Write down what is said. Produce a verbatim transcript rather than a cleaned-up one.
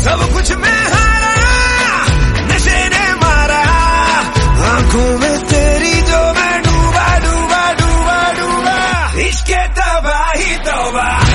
सब कुछ मैं हारा, नशे ने मारा, आंखों में तेरी जो मैं डूबा डूबा डूबा डूबा, इश्क तबाही तौबा।